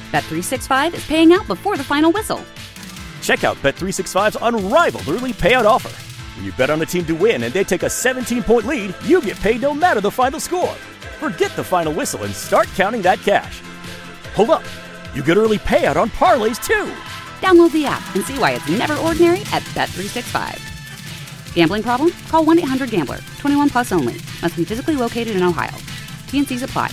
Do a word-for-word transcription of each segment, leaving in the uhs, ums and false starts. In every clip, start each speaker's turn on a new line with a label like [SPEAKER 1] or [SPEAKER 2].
[SPEAKER 1] Bet three sixty-five is paying out before the final whistle.
[SPEAKER 2] Check out Bet three sixty-five's unrivaled early payout offer. When you bet on a team to win and they take a seventeen-point lead, you get paid no matter the final score. Forget the final whistle and start counting that cash. Hold up. You get early payout on parlays, too.
[SPEAKER 1] Download the app and see why it's never ordinary at Bet three sixty-five. Gambling problem? Call one eight hundred gambler. twenty-one plus only. Must be physically located in Ohio. T N Cs apply.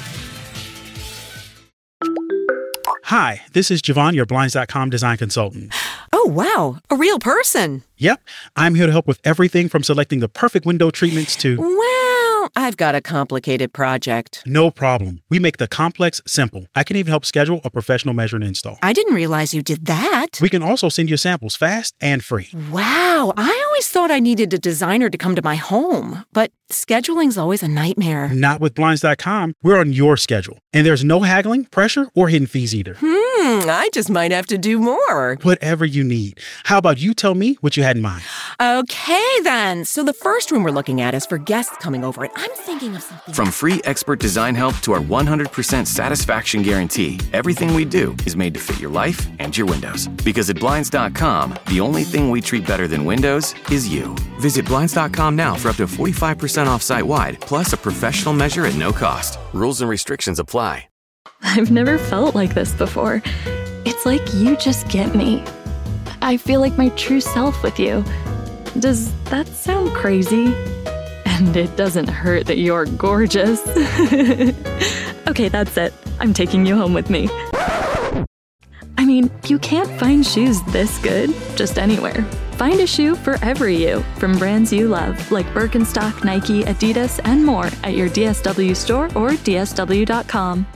[SPEAKER 3] Hi, this is Javon, your Blinds dot com design consultant.
[SPEAKER 4] Oh, wow. A real person.
[SPEAKER 3] Yep. I'm here to help with everything from selecting the perfect window treatments to...
[SPEAKER 4] Well, I've got a complicated project.
[SPEAKER 3] No problem. We make the complex simple. I can even help schedule a professional measure and install.
[SPEAKER 4] I didn't realize you did that.
[SPEAKER 3] We can also send you samples fast and free.
[SPEAKER 4] Wow. I always thought I needed a designer to come to my home, but scheduling's always a nightmare.
[SPEAKER 3] Not with Blinds dot com. We're on your schedule. And there's no haggling, pressure, or hidden fees either.
[SPEAKER 4] Hmm, I just might have to do more.
[SPEAKER 3] Whatever you need. How about you tell me what you had in mind?
[SPEAKER 4] Okay, then. So the first room we're looking at is for guests coming over, and I'm thinking of something...
[SPEAKER 5] From free expert design help to our one hundred percent satisfaction guarantee, everything we do is made to fit your life and your windows. Because at Blinds dot com, the only thing we treat better than windows is you. Visit Blinds dot com now for up to forty-five percent off site-wide, plus a professional measure at no cost. Rules and restrictions apply.
[SPEAKER 6] I've never felt like this before. It's like you just get me. I feel like my true self with you. Does that sound crazy? And it doesn't hurt that you're gorgeous. Okay, that's it. I'm taking you home with me. I mean, you can't find shoes this good just anywhere. Find a shoe for every you from brands you love, like Birkenstock, Nike, Adidas, and more at your D S W store or D S W dot com.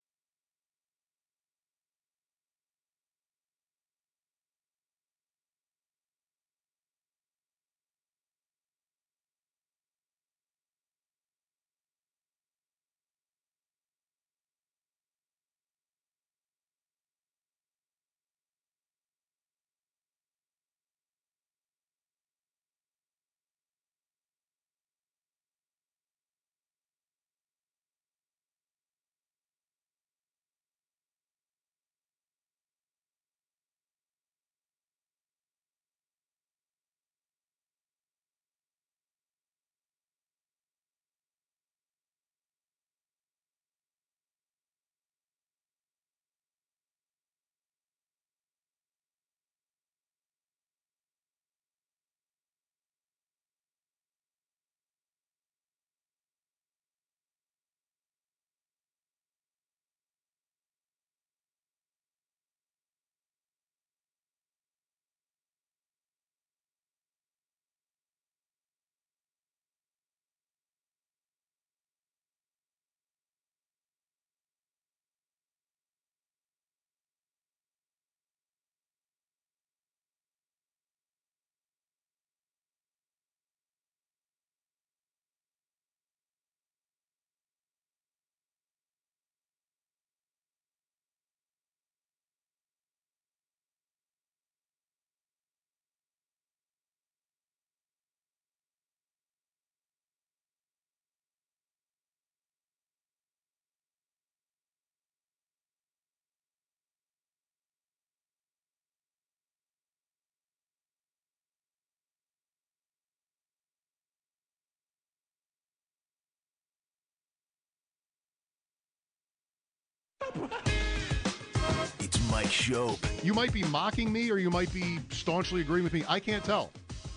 [SPEAKER 7] It's Mike Schopp.
[SPEAKER 8] You might be mocking me or you might be staunchly agreeing with me. I can't tell.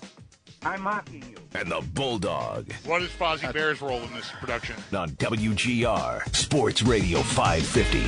[SPEAKER 9] I'm mocking you.
[SPEAKER 7] And the Bulldog.
[SPEAKER 10] What is Fozzie Bear's role in this production?
[SPEAKER 7] On W G R, Sports Radio five fifty.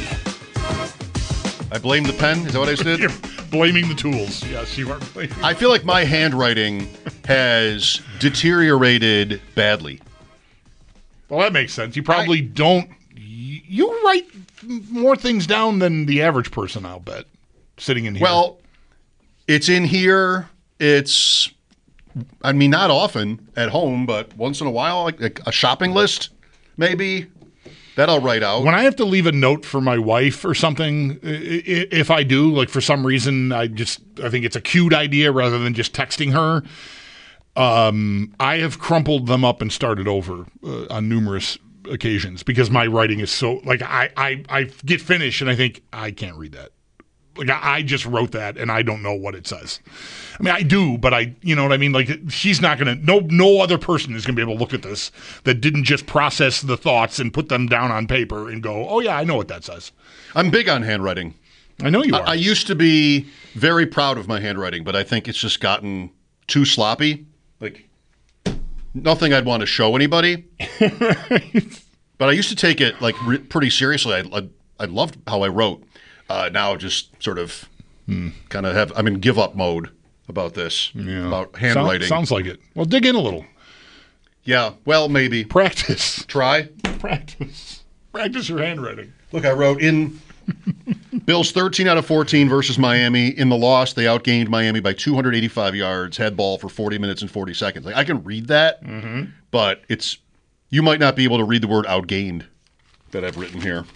[SPEAKER 8] I blame the pen? Is that what I said?
[SPEAKER 10] You're blaming the tools. Yes, you are blaming.
[SPEAKER 8] I feel like my handwriting has deteriorated badly.
[SPEAKER 10] Well, that makes sense. You probably I, don't... You write more things down than the average person, I'll bet, sitting in here.
[SPEAKER 8] Well, it's in here. It's, I mean, not often at home, but once in a while, like, like a shopping list, maybe. That I'll write out.
[SPEAKER 10] When I have to leave a note for my wife or something, if I do, like for some reason, I just I think it's a cute idea rather than just texting her. Um, I have crumpled them up and started over uh, on numerous occasions because my writing is so like I, I, I get finished and I think I can't read that. Like I, I just wrote that and I don't know what it says. I mean, I do, but I, you know what I mean? Like she's not going to, no, no other person is going to be able to look at this that didn't just process the thoughts and put them down on paper and go, oh yeah, I know what that says.
[SPEAKER 8] I'm big on handwriting.
[SPEAKER 10] I know you are.
[SPEAKER 8] I, I used to be very proud of my handwriting, but I think it's just gotten too sloppy. Like nothing I'd want to show anybody. But I used to take it like re- pretty seriously. I, I, I loved how I wrote. Uh, now just sort of hmm. kind of have, I'm in give up mode about this,
[SPEAKER 10] yeah.
[SPEAKER 8] about handwriting.
[SPEAKER 10] Sounds, sounds like it. Well, dig in a little.
[SPEAKER 8] Yeah, well, maybe.
[SPEAKER 10] Practice.
[SPEAKER 8] Try.
[SPEAKER 10] Practice. Practice your handwriting.
[SPEAKER 8] Look, I wrote in Bills thirteen out of fourteen versus Miami. In the loss, they outgained Miami by two hundred eighty-five yards, had ball for forty minutes and forty seconds. Like I can read that,
[SPEAKER 10] mm-hmm.
[SPEAKER 8] but it's you might not be able to read the word outgained that I've written here.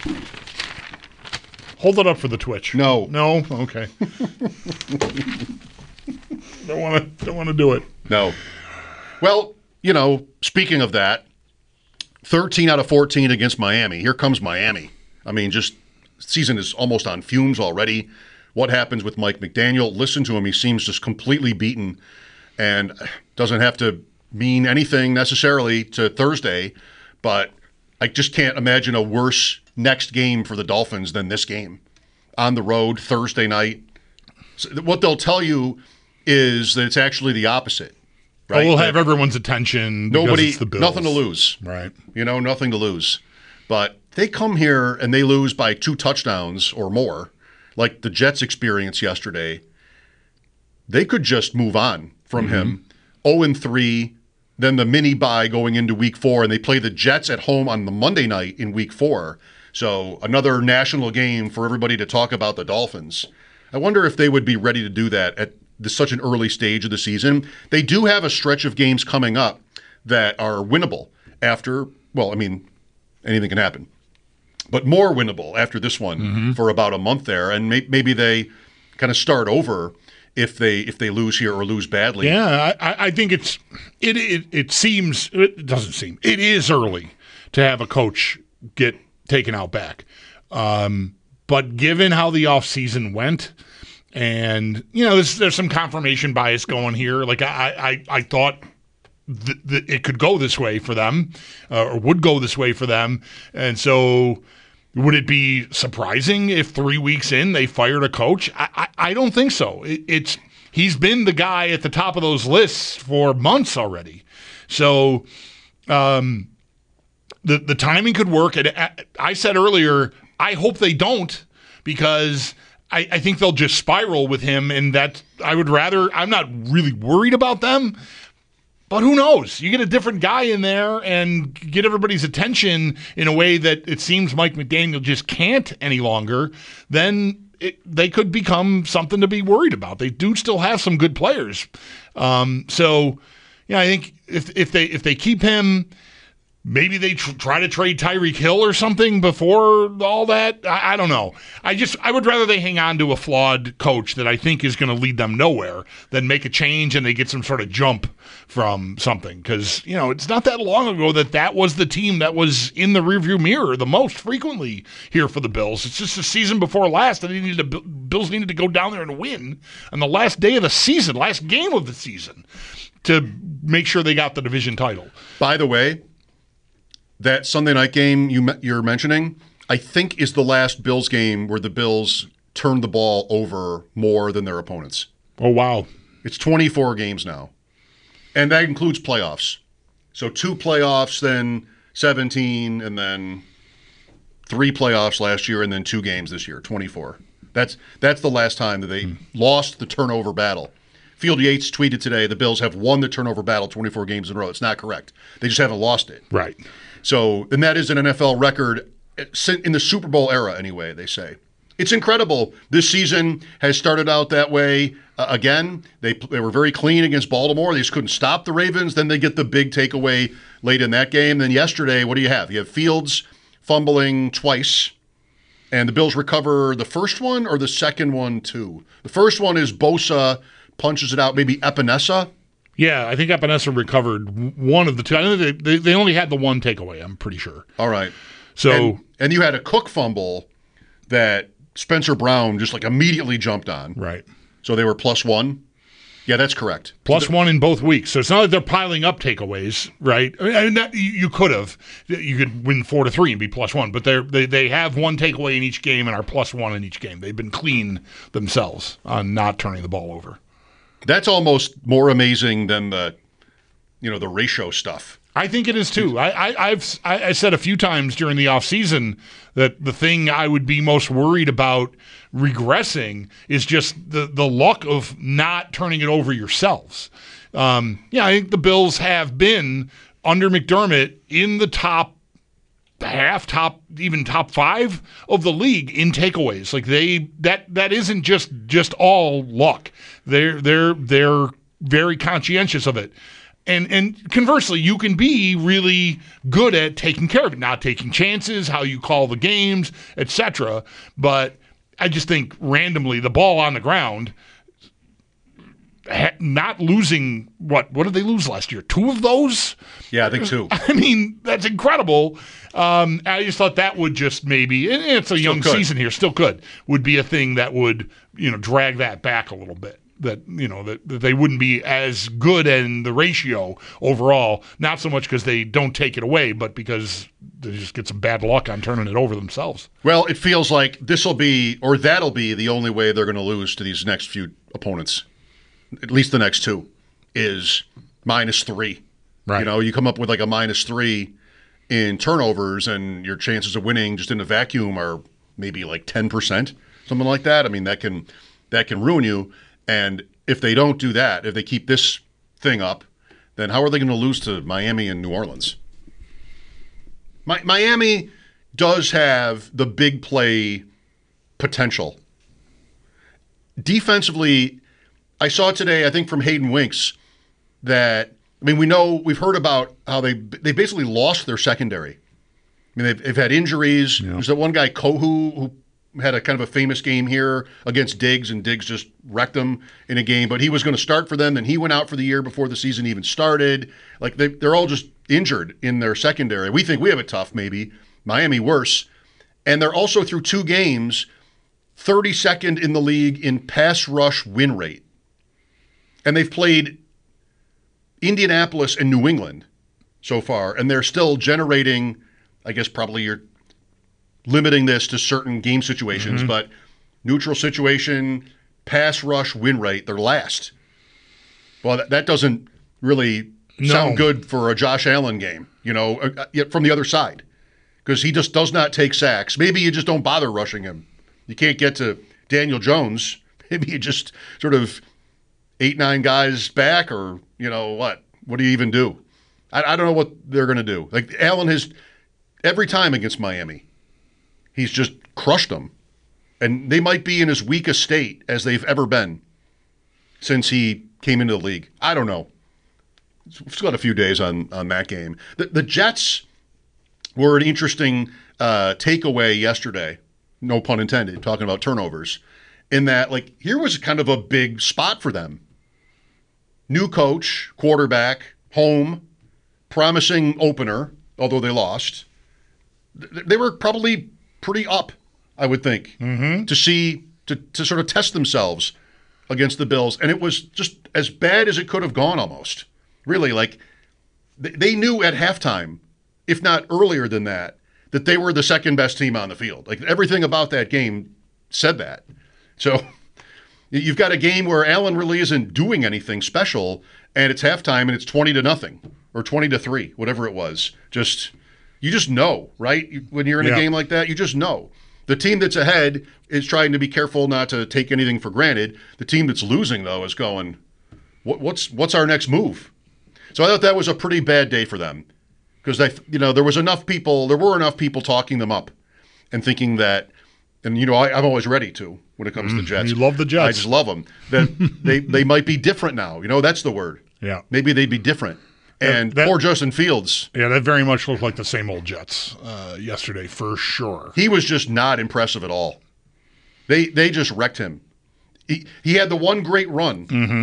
[SPEAKER 10] Hold it up for the Twitch.
[SPEAKER 8] No.
[SPEAKER 10] No? Okay. don't want to don't want to do it.
[SPEAKER 8] No. Well, you know, speaking of that, thirteen out of fourteen against Miami. Here comes Miami. I mean, just season is almost on fumes already. What happens with Mike McDaniel? Listen to him. He seems just completely beaten and doesn't have to mean anything necessarily to Thursday, but I just can't imagine a worse next game for the Dolphins than this game on the road Thursday night. So what they'll tell you is that it's actually the opposite. Right?
[SPEAKER 10] Oh, we'll
[SPEAKER 8] that
[SPEAKER 10] have everyone's attention.
[SPEAKER 8] Nobody,
[SPEAKER 10] it's the Bills.
[SPEAKER 8] nothing to lose.
[SPEAKER 10] Right.
[SPEAKER 8] You know, nothing to lose. But they come here and they lose by two touchdowns or more, like the Jets experience yesterday. They could just move on from mm-hmm. him. oh and three, then the mini bye going into week four, and they play the Jets at home on the Monday night in week four. So another national game for everybody to talk about the Dolphins. I wonder if they would be ready to do that at this, such an early stage of the season. They do have a stretch of games coming up that are winnable after, well, I mean, anything can happen. But more winnable after this one
[SPEAKER 10] mm-hmm.
[SPEAKER 8] for about a month there. And may, maybe they kind of start over if they if they lose here or lose badly.
[SPEAKER 10] Yeah, I, I think it's it, it it seems it doesn't seem it is early to have a coach get taken out back. Um, but given how the offseason went, and you know, there's, there's some confirmation bias going here. Like I I, I thought that th- it could go this way for them, uh, or would go this way for them, and so. Would it be surprising if three weeks in they fired a coach? I, I, I don't think so. It, it's he's been the guy at the top of those lists for months already. So um, the the timing could work. And I, I said earlier, I hope they don't, because I, I think they'll just spiral with him. And that I would rather. I'm not really worried about them. But who knows? You get a different guy in there and get everybody's attention in a way that it seems Mike McDaniel just can't any longer, then it, they could become something to be worried about. They do still have some good players. Um, so, yeah, I think if if they if they keep him, maybe they tr- try to trade Tyreek Hill or something before all that. I, I don't know. I just I would rather they hang on to a flawed coach that I think is going to lead them nowhere than make a change and they get some sort of jump from something. Because, you know, it's not that long ago that that was the team that was in the rearview mirror the most frequently here for the Bills. It's just the season before last that they needed to, Bills needed to go down there and win on the last day of the season, last game of the season, to make sure they got the division title.
[SPEAKER 8] By the way, that Sunday night game you, you're mentioning, I think is the last Bills game where the Bills turned the ball over more than their opponents.
[SPEAKER 10] Oh, wow.
[SPEAKER 8] It's twenty-four games now. And that includes playoffs. So two playoffs, then seventeen, and then three playoffs last year, and then two games this year, twenty-four. That's that's the last time that they mm. lost the turnover battle. Field Yates tweeted today, the Bills have won the turnover battle twenty-four games in a row. It's not correct. They just haven't lost it.
[SPEAKER 10] Right.
[SPEAKER 8] So, and that is an N F L record in the Super Bowl era anyway, they say. It's incredible. This season has started out that way. Uh, again, they they were very clean against Baltimore. They just couldn't stop the Ravens. Then they get the big takeaway late in that game. Then yesterday, what do you have? You have Fields fumbling twice, and the Bills recover the first one or the second one too? The first one is Bosa punches it out, maybe Epinesa,
[SPEAKER 10] Yeah, I think Epinesa recovered one of the two. I know they, they, they only had the one takeaway, I'm pretty sure.
[SPEAKER 8] All right.
[SPEAKER 10] So
[SPEAKER 8] and, and you had a Cook fumble that Spencer Brown just like immediately jumped on.
[SPEAKER 10] Right.
[SPEAKER 8] So they were plus one. Yeah, that's correct.
[SPEAKER 10] Plus one in both weeks. So it's not like they're piling up takeaways, right? I mean, that, you, you could have. You could win four to three and be plus one, but they're, they they have one takeaway in each game and are plus one in each game. They've been clean themselves on not turning the ball over.
[SPEAKER 8] That's almost more amazing than the, you know, the ratio stuff.
[SPEAKER 10] I think it is too. I, I, I've I, I said a few times during the offseason that the thing I would be most worried about regressing is just the, the luck of not turning it over yourselves. Um, yeah, I think the Bills have been, under McDermott, in the top half, top even top five of the league in takeaways. Like they that that isn't just just all luck. They're they're they're very conscientious of it. And and conversely, you can be really good at taking care of it, not taking chances, how you call the games, et cetera. But I just think randomly, the ball on the ground, not losing, what what did they lose last year? Two of those?
[SPEAKER 8] Yeah, I think two.
[SPEAKER 10] I mean, that's incredible. Um, I just thought that would just maybe, and it's a young season here, still could, would be a thing that would, you know, drag that back a little bit. That, you know, that, that they wouldn't be as good in the ratio overall, not so much because they don't take it away, but because they just get some bad luck on turning it over themselves.
[SPEAKER 8] Well, it feels like this will be, or that'll be the only way they're going to lose to these next few opponents, at least the next two, is minus three.
[SPEAKER 10] Right.
[SPEAKER 8] You know, you come up with like a minus three in turnovers and your chances of winning just in a vacuum are maybe like ten percent, something like that. I mean, that can that can ruin you. And if they don't do that, if they keep this thing up, then how are they going to lose to Miami and New Orleans? Mi- Miami does have the big play potential. Defensively, I saw today, I think from Hayden Winks, that, I mean, we know, we've heard about how they they basically lost their secondary. I mean, they've, they've had injuries. Yeah. There's that one guy, Kohu, who had a kind of a famous game here against Diggs, and Diggs just wrecked him in a game. But he was going to start for them, then he went out for the year before the season even started. Like, they, they're all just injured in their secondary. We think we have it tough, maybe. Miami worse. And they're also, through two games, thirty-second in the league in pass rush win rate. And they've played Indianapolis and New England so far, and they're still generating, I guess probably you're limiting this to certain game situations, mm-hmm. but neutral situation, pass rush win rate, they're last. Well, that, that doesn't really no. sound good for a Josh Allen game, you know, uh, from the other side, because he just does not take sacks. Maybe you just don't bother rushing him. You can't get to Daniel Jones. Maybe you just sort of eight, nine guys back, or, you know, what? What do you even do? I, I don't know what they're going to do. Like, Allen has, every time against Miami, he's just crushed them. And they might be in as weak a state as they've ever been since he came into the league. I don't know. We've still got a few days on, on that game. The, the Jets were an interesting uh, takeaway yesterday, no pun intended, talking about turnovers, in that, like, here was kind of a big spot for them. New coach, quarterback, home, promising opener, although they lost. They were probably pretty up, I would think, mm-hmm. to see, to, to sort of test themselves against the Bills. And it was just as bad as it could have gone almost. Really, like, they knew at halftime, if not earlier than that, that they were the second best team on the field. Like, everything about that game said that. So you've got a game where Allen really isn't doing anything special, and it's halftime and it's twenty to nothing or twenty to three, whatever it was. Just... You just know, right? When you're in yeah. a game like that, you just know. The team that's ahead is trying to be careful not to take anything for granted. The team that's losing, though, is going, what, what's what's our next move? So I thought that was a pretty bad day for them, because they, you know, there was enough people, there were enough people talking them up and thinking that, and you know, I, I'm always ready to when it comes mm, to the Jets.
[SPEAKER 10] You love the Jets.
[SPEAKER 8] I just love them. That they they might be different now. You know, that's the word.
[SPEAKER 10] Yeah.
[SPEAKER 8] Maybe they'd be different. And that, poor Justin Fields.
[SPEAKER 10] Yeah, that very much looked like the same old Jets uh, yesterday, for sure.
[SPEAKER 8] He was just not impressive at all. They they just wrecked him. He he had the one great run,
[SPEAKER 10] mm-hmm.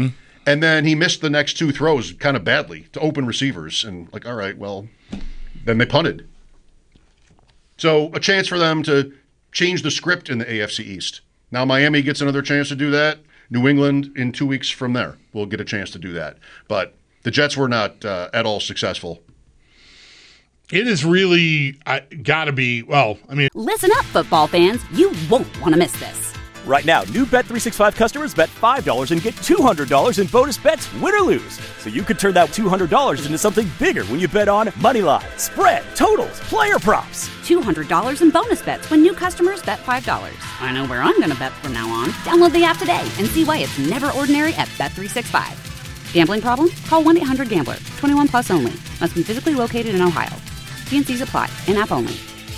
[SPEAKER 8] And then he missed the next two throws kind of badly to open receivers. And like, all right, well, then they punted. So a chance for them to change the script in the A F C East. Now Miami gets another chance to do that. New England in two weeks from there will get a chance to do that. But the Jets were not uh, at all successful.
[SPEAKER 10] It is really uh, got to be, well, I mean.
[SPEAKER 1] Listen up, football fans. You won't want to miss this.
[SPEAKER 2] Right now, new Bet three sixty-five customers bet five dollars and get two hundred dollars in bonus bets, win or lose. So you could turn that two hundred dollars into something bigger when you bet on money line, spread, totals, player props.
[SPEAKER 1] two hundred dollars in bonus bets when new customers bet five dollars. I know where I'm going to bet from now on. Download the app today and see why it's never ordinary at Bet three sixty-five. Gambling problem? Call one eight hundred gambler. twenty-one plus only. Must be physically located in Ohio. T N Cs apply. In-app only.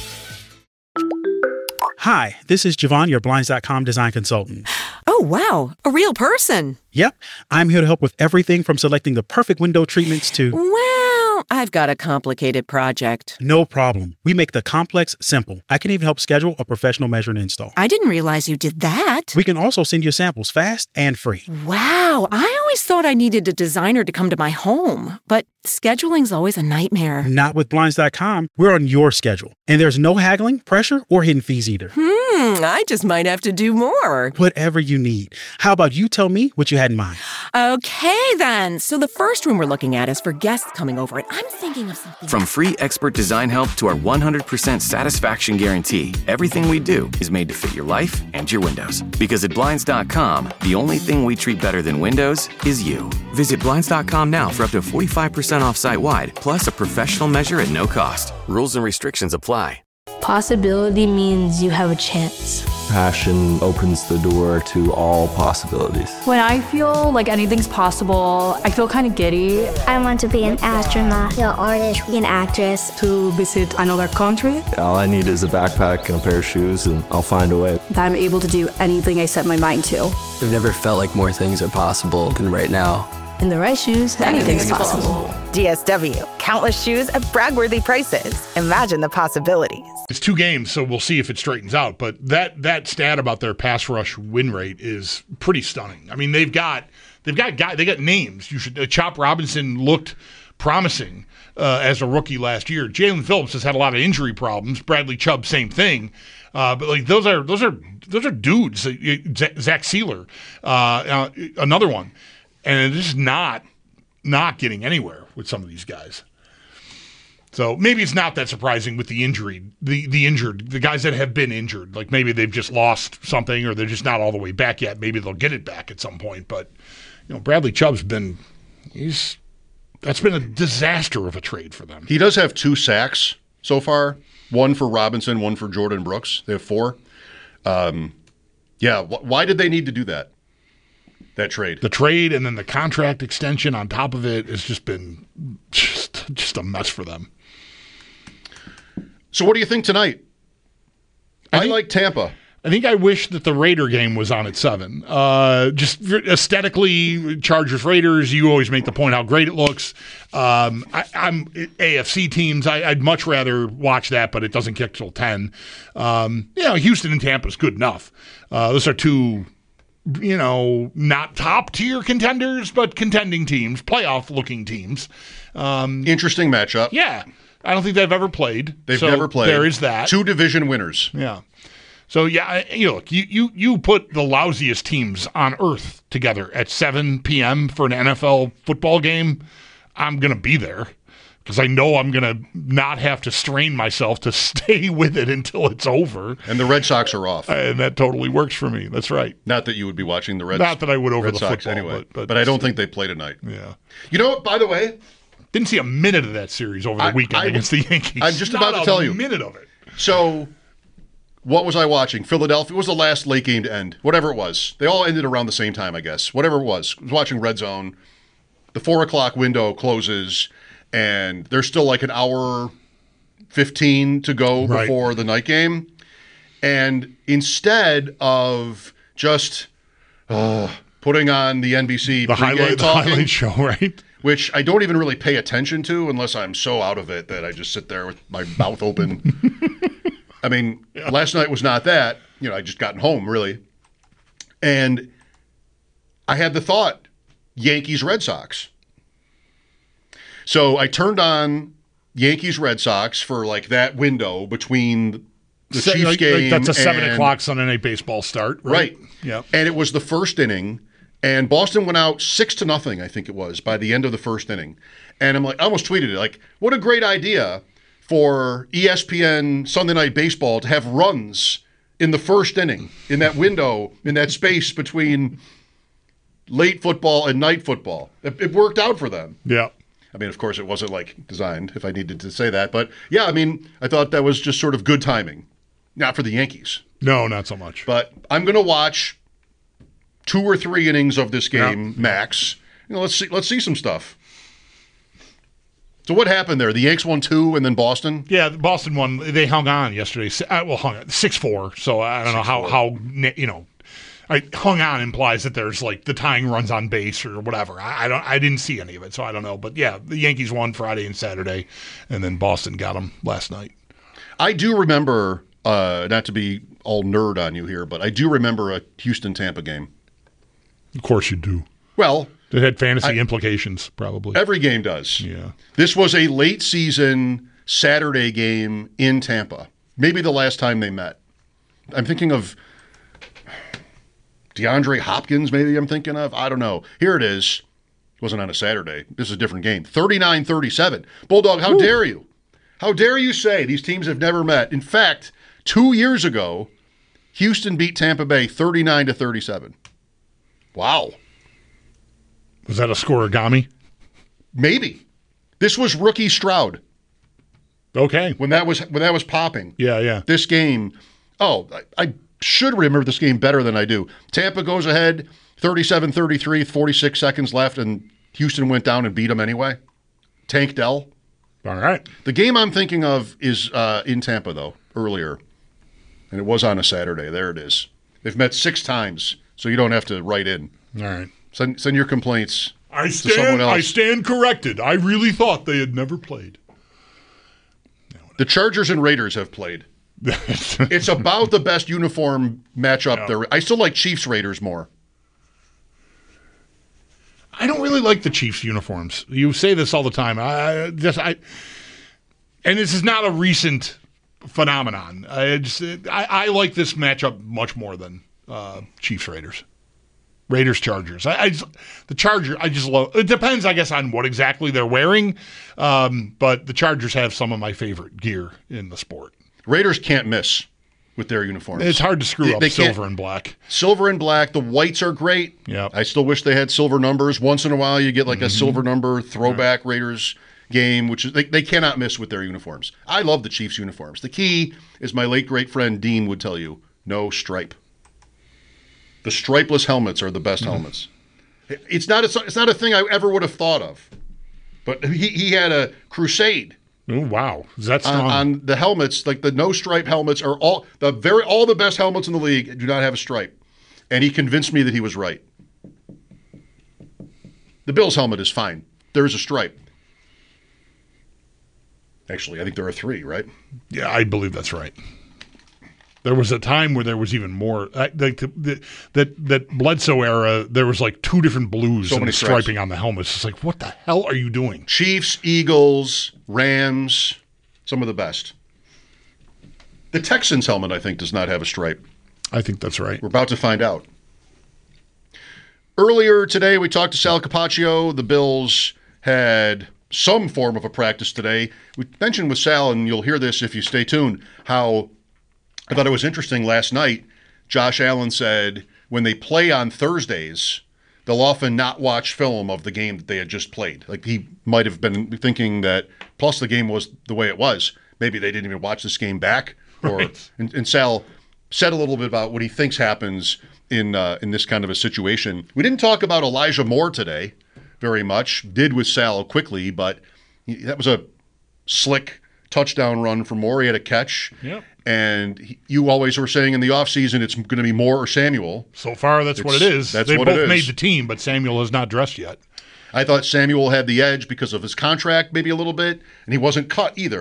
[SPEAKER 3] Hi, this is Javon, your Blinds dot com design consultant.
[SPEAKER 4] Oh, wow. A real person.
[SPEAKER 3] Yep. I'm here to help with everything from selecting the perfect window treatments to...
[SPEAKER 4] Well, I've got a complicated project.
[SPEAKER 3] No problem. We make the complex simple. I can even help schedule a professional measure and install.
[SPEAKER 4] I didn't realize you did that.
[SPEAKER 3] We can also send you samples fast and free.
[SPEAKER 4] Wow. I always thought I needed a designer to come to my home, but scheduling's always a nightmare.
[SPEAKER 3] Not with Blinds dot com. We're on your schedule. And there's no haggling, pressure, or hidden fees either.
[SPEAKER 4] Hmm, I just might have to do more.
[SPEAKER 3] Whatever you need. How about you tell me what you had in mind?
[SPEAKER 4] Okay, then. So the first room we're looking at is for guests coming over, and I'm thinking of something.
[SPEAKER 5] From free expert design help to our one hundred percent satisfaction guarantee, everything we do is made to fit your life and your windows. Because at Blinds dot com, the only thing we treat better than windows is you. Visit Blinds dot com now for up to forty-five percent off site-wide, plus a professional measure at no cost. Rules and restrictions apply.
[SPEAKER 11] Possibility means you have a chance.
[SPEAKER 12] Passion opens the door to all possibilities.
[SPEAKER 13] When I feel like anything's possible, I feel kind of giddy.
[SPEAKER 14] I want to be an astronaut, an artist, an actress.
[SPEAKER 13] To visit another country.
[SPEAKER 12] All I need is a backpack and a pair of shoes, and I'll find a way.
[SPEAKER 13] That I'm able to do anything I set my mind to.
[SPEAKER 15] I've never felt like more things are possible than right now.
[SPEAKER 11] In the right shoes, anything's possible.
[SPEAKER 16] D S W. Countless shoes at brag-worthy prices. Imagine the possibilities.
[SPEAKER 10] It's two games, so we'll see if it straightens out. But that that stat about their pass rush win rate is pretty stunning. I mean, they've got they've got guy, they got names. You should uh, Chop Robinson looked promising uh, as a rookie last year. Jalen Phillips has had a lot of injury problems. Bradley Chubb, same thing. Uh, but like those are those are those are dudes. Uh, Zach Sealer, uh, uh, another one. And it's just not not getting anywhere with some of these guys. So maybe it's not that surprising with the injury, the the injured, the guys that have been injured. Like maybe they've just lost something or they're just not all the way back yet. Maybe they'll get it back at some point. But you know, Bradley Chubb's been he's that's been a disaster of a trade for them.
[SPEAKER 8] He does have two sacks so far. One for Robinson, one for Jordan Brooks. They have four. Um, yeah, wh- why did they need to do that? That trade.
[SPEAKER 10] The trade and then the contract extension on top of it has just been just, just a mess for them.
[SPEAKER 8] So what do you think tonight? I, I think, like Tampa.
[SPEAKER 10] I think I wish that the Raider game was on at seven. Uh, just aesthetically, Chargers-Raiders, you always make the point how great it looks. Um, I, I'm A F C teams. I, I'd much rather watch that, but it doesn't kick till ten. Um, you know, Houston and Tampa is good enough. Uh, those are two... you know, not top-tier contenders, but contending teams, playoff-looking teams. Um,
[SPEAKER 8] Interesting matchup.
[SPEAKER 10] Yeah. I don't think they've ever played.
[SPEAKER 8] They've
[SPEAKER 10] so
[SPEAKER 8] never played.
[SPEAKER 10] There is that.
[SPEAKER 8] Two division winners.
[SPEAKER 10] Yeah. So, yeah, you know, look, you, you, you put the lousiest teams on earth together at seven p.m. for an N F L football game, I'm going to be there. Because I know I'm going to not have to strain myself to stay with it until it's over.
[SPEAKER 8] And the Red Sox are off.
[SPEAKER 10] And that totally works for me. That's right.
[SPEAKER 8] Not that you would be watching the Red
[SPEAKER 10] Not that I would over
[SPEAKER 8] Red
[SPEAKER 10] the
[SPEAKER 8] Sox
[SPEAKER 10] football.
[SPEAKER 8] Anyway,
[SPEAKER 10] but, but,
[SPEAKER 8] but I don't think they play tonight.
[SPEAKER 10] Yeah.
[SPEAKER 8] You know what, by the way?
[SPEAKER 10] Didn't see a minute of that series over the
[SPEAKER 8] I,
[SPEAKER 10] weekend
[SPEAKER 8] I,
[SPEAKER 10] against the Yankees.
[SPEAKER 8] I'm just
[SPEAKER 10] Not
[SPEAKER 8] about to tell you.
[SPEAKER 10] a minute of it.
[SPEAKER 8] So, what was I watching? Philadelphia. It was the last late game to end. Whatever it was. They all ended around the same time, I guess. Whatever it was. I was watching Red Zone. The four o'clock window closes. And there's still like an hour fifteen to go
[SPEAKER 10] right.
[SPEAKER 8] before the night game. And instead of just uh, putting on the N B C
[SPEAKER 10] the highlight, the highlight show, right?
[SPEAKER 8] Which I don't even really pay attention to unless I'm so out of it that I just sit there with my mouth open. I mean, yeah. Last night was not that. You know, I just gotten home, really. And I had the thought, Yankees Red Sox. So I turned on Yankees Red Sox for like that window between the
[SPEAKER 10] Se-
[SPEAKER 8] Chiefs
[SPEAKER 10] like,
[SPEAKER 8] game.
[SPEAKER 10] Like that's a seven
[SPEAKER 8] and,
[SPEAKER 10] o'clock Sunday night baseball start, right?
[SPEAKER 8] Right.
[SPEAKER 10] Yeah.
[SPEAKER 8] And it was the first inning, and Boston went out six to nothing, I think it was, by the end of the first inning. And I'm like, I almost tweeted it, like, what a great idea for E S P N Sunday Night Baseball to have runs in the first inning, in that window, in that space between late football and night football. It, it worked out for them.
[SPEAKER 10] Yeah.
[SPEAKER 8] I mean, of course, it wasn't like designed, if I needed to say that. But yeah, I mean, I thought that was just sort of good timing. Not for the Yankees.
[SPEAKER 10] No, not so much.
[SPEAKER 8] But I'm going to watch two or three innings of this game, yeah. max. You know, let's see, let's see some stuff. So what happened there? The Yanks won two, and then Boston.
[SPEAKER 10] Yeah, Boston won. They hung on yesterday. Well, hung on six four. So I don't know how how you know. I, hung on implies that there's like the tying runs on base or whatever. I, I don't. I didn't see any of it, so I don't know. But yeah, the Yankees won Friday and Saturday, and then Boston got them last night.
[SPEAKER 8] I do remember, uh, not to be all nerd on you here, but I do remember a Houston-Tampa game.
[SPEAKER 10] Of course you do.
[SPEAKER 8] Well,
[SPEAKER 10] it had fantasy
[SPEAKER 8] I,
[SPEAKER 10] implications, probably.
[SPEAKER 8] Every game does.
[SPEAKER 10] Yeah. This
[SPEAKER 8] was a late season Saturday game in Tampa. Maybe the last time they met. I'm thinking of DeAndre Hopkins, maybe I'm thinking of. I don't know. Here it is. It wasn't on a Saturday. This is a different game. thirty-nine thirty-seven. Bulldog, how Ooh. dare you? How dare you say these teams have never met? In fact, two years ago, Houston beat Tampa Bay thirty-nine to thirty-seven. Wow.
[SPEAKER 10] Was that a scoregami?
[SPEAKER 8] Maybe. This was rookie Stroud.
[SPEAKER 10] Okay.
[SPEAKER 8] When that was when that was popping.
[SPEAKER 10] Yeah, yeah.
[SPEAKER 8] This game, oh, I, I should remember this game better than I do. Tampa goes ahead thirty-seven thirty-three, forty-six seconds left, and Houston went down and beat them anyway. Tank Dell.
[SPEAKER 10] All right.
[SPEAKER 8] The game I'm thinking of is uh, in Tampa, though, earlier. And it was on a Saturday. There it is. They've met six times, so you don't have to write in.
[SPEAKER 10] All right.
[SPEAKER 8] Send, send your complaints
[SPEAKER 10] I
[SPEAKER 8] to
[SPEAKER 10] stand,
[SPEAKER 8] someone else.
[SPEAKER 10] I stand corrected. I really thought they had never played.
[SPEAKER 8] The Chargers and Raiders have played. It's about the best uniform matchup yeah. there. I still like Chiefs Raiders more.
[SPEAKER 10] I don't really like the Chiefs uniforms. You say this all the time. I just I, and this is not a recent phenomenon. I just I, I like this matchup much more than uh, Chiefs Raiders. Raiders Chargers. I, I just, the Charger. I just love. It depends, I guess, on what exactly they're wearing. Um, but the Chargers have some of my favorite gear in the sport.
[SPEAKER 8] Raiders can't miss with their uniforms.
[SPEAKER 10] It's hard to screw
[SPEAKER 8] they,
[SPEAKER 10] up
[SPEAKER 8] they
[SPEAKER 10] silver and black.
[SPEAKER 8] Silver and black. The whites are great.
[SPEAKER 10] Yeah.
[SPEAKER 8] I still wish they had silver numbers. Once in a while, you get like mm-hmm. a silver number throwback right. Raiders game, which is they, they cannot miss with their uniforms. I love the Chiefs uniforms. The key, as my late great friend Dean would tell you, no stripe. The stripeless helmets are the best mm-hmm. helmets. It's not a, it's not a thing I ever would have thought of, but he he had a crusade.
[SPEAKER 10] Oh wow, is that
[SPEAKER 8] on, on the helmets? Like the no stripe helmets are all the very all the best helmets in the league do not have a stripe, and he convinced me that he was right. The Bills helmet is fine. There is a stripe. Actually, I think there are three, right?
[SPEAKER 10] Yeah, I believe that's right. There was a time where there was even more. Like the, that that Bledsoe era, there was like two different blues
[SPEAKER 8] so
[SPEAKER 10] and
[SPEAKER 8] many
[SPEAKER 10] striping
[SPEAKER 8] stripes.
[SPEAKER 10] on the helmets. It's like, what the hell are you doing?
[SPEAKER 8] Chiefs, Eagles, Rams, some of the best. The Texans helmet, I think, does not have a stripe.
[SPEAKER 10] I think that's right.
[SPEAKER 8] We're about to find out. Earlier today, we talked to Sal Capaccio. The Bills had some form of a practice today. We mentioned with Sal, and you'll hear this if you stay tuned, how I thought it was interesting last night. Josh Allen said when they play on Thursdays, they'll often not watch film of the game that they had just played. Like he might have been thinking that, plus the game was the way it was, maybe they didn't even watch this game back. Or
[SPEAKER 10] right.
[SPEAKER 8] and, and Sal said a little bit about what he thinks happens in uh, in this kind of a situation. We didn't talk about Elijah Moore today very much. Did with Sal quickly, but he, that was a slick touchdown run from Moore. He had a catch.
[SPEAKER 10] Yep.
[SPEAKER 8] And he, you always were saying in the offseason it's going to be Moore or Samuel.
[SPEAKER 10] So far, that's
[SPEAKER 8] it's,
[SPEAKER 10] what it is.
[SPEAKER 8] That's
[SPEAKER 10] they
[SPEAKER 8] what
[SPEAKER 10] both
[SPEAKER 8] it is.
[SPEAKER 10] made the team, but Samuel has not dressed yet.
[SPEAKER 8] I thought Samuel had the edge because of his contract maybe a little bit, and he wasn't cut either.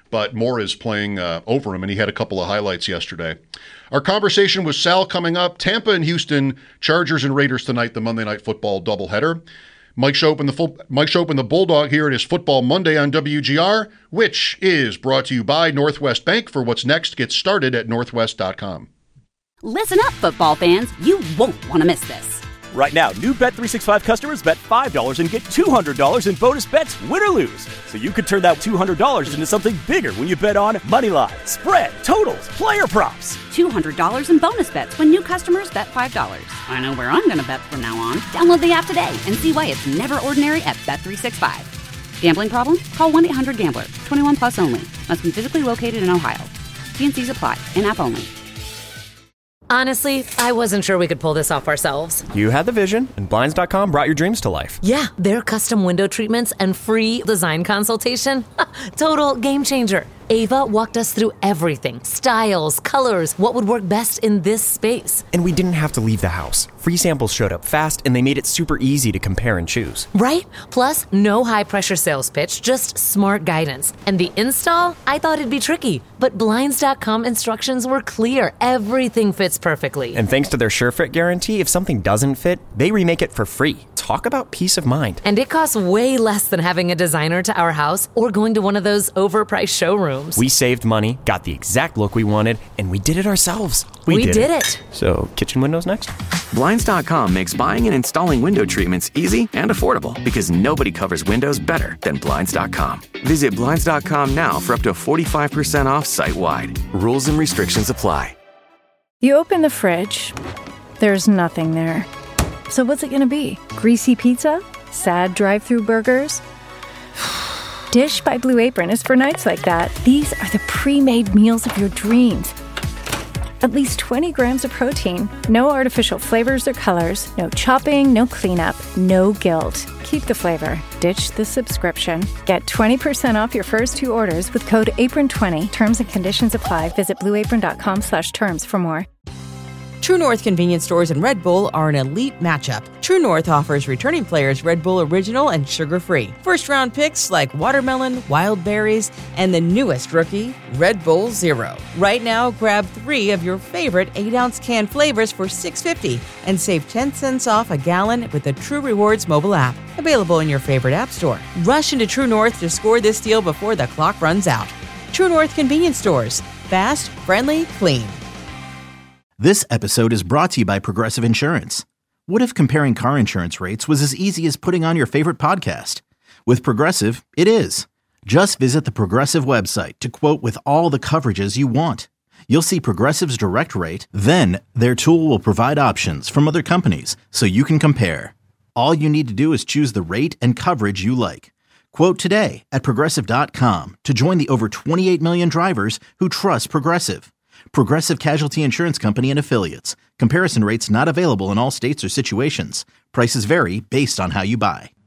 [SPEAKER 8] but Moore is playing uh, over him, and he had a couple of highlights yesterday. Our conversation with Sal coming up. Tampa and Houston, Chargers and Raiders tonight, the Monday Night Football doubleheader. Mike Schopp and the full, Mike Schopp and the Bulldog here. It is Football Monday on W G R, which is brought to you by Northwest Bank. For what's next, get started at northwest dot com.
[SPEAKER 1] Listen up, football fans. You won't want to miss this.
[SPEAKER 2] Right now, new Bet three sixty-five customers bet five dollars and get two hundred dollars in bonus bets, win or lose. So you could turn that two hundred dollars into something bigger when you bet on money line, spread, totals, player props.
[SPEAKER 1] two hundred dollars in bonus bets when new customers bet five dollars. I know where I'm going to bet from now on. Download the app today and see why it's never ordinary at Bet three sixty-five. Gambling problem? Call one eight hundred gambler. twenty-one plus only. Must be physically located in Ohio. T and C's apply. In-app only.
[SPEAKER 17] Honestly, I wasn't sure we could pull this off ourselves.
[SPEAKER 18] You had the vision, and Blinds dot com brought your dreams to life.
[SPEAKER 17] Yeah, their custom window treatments and free design consultation. Total game changer. Ava walked us through everything. Styles, colors, what would work best in this space.
[SPEAKER 18] And we didn't have to leave the house. Free samples showed up fast, and they made it super easy to compare and choose.
[SPEAKER 17] Right? Plus, no high-pressure sales pitch, just smart guidance. And the install? I thought it'd be tricky. But Blinds dot com instructions were clear. Everything fits perfectly.
[SPEAKER 18] And thanks to their SureFit guarantee, if something doesn't fit, they remake it for free. Talk about peace of mind.
[SPEAKER 17] And it costs way less than having a designer to our house or going to one of those overpriced showrooms.
[SPEAKER 18] We saved money, got the exact look we wanted, and we did it ourselves.
[SPEAKER 17] We, we did, did it. it.
[SPEAKER 18] So, kitchen windows next?
[SPEAKER 5] Blinds dot com makes buying and installing window treatments easy and affordable because nobody covers windows better than Blinds dot com. Visit Blinds dot com now for up to forty-five percent off site-wide. Rules and restrictions apply.
[SPEAKER 19] You open the fridge, there's nothing there. So what's it gonna be? Greasy pizza? Sad drive-through burgers? Dish by Blue Apron is for nights like that. These are the pre-made meals of your dreams. At least twenty grams of protein, no artificial flavors or colors, no chopping, no cleanup, no guilt. Keep the flavor, ditch the subscription. Get twenty percent off your first two orders with code apron twenty. Terms and conditions apply. Visit blue apron dot com slash terms for more.
[SPEAKER 20] True North convenience stores and Red Bull are an elite matchup. True North offers returning players Red Bull Original and sugar-free. First-round picks like watermelon, wild berries, and the newest rookie, Red Bull Zero. Right now, grab three of your favorite eight-ounce can flavors for six dollars and fifty cents and save ten cents off a gallon with the True Rewards mobile app. Available in your favorite app store. Rush into True North to score this deal before the clock runs out. True North convenience stores. Fast, friendly, clean.
[SPEAKER 21] This episode is brought to you by Progressive Insurance. What if comparing car insurance rates was as easy as putting on your favorite podcast? With Progressive, it is. Just visit the Progressive website to quote with all the coverages you want. You'll see Progressive's direct rate, then their tool will provide options from other companies so you can compare. All you need to do is choose the rate and coverage you like. Quote today at progressive dot com to join the over twenty-eight million drivers who trust Progressive. Progressive Casualty Insurance Company and Affiliates. Comparison rates not available in all states or situations. Prices vary based on how you buy.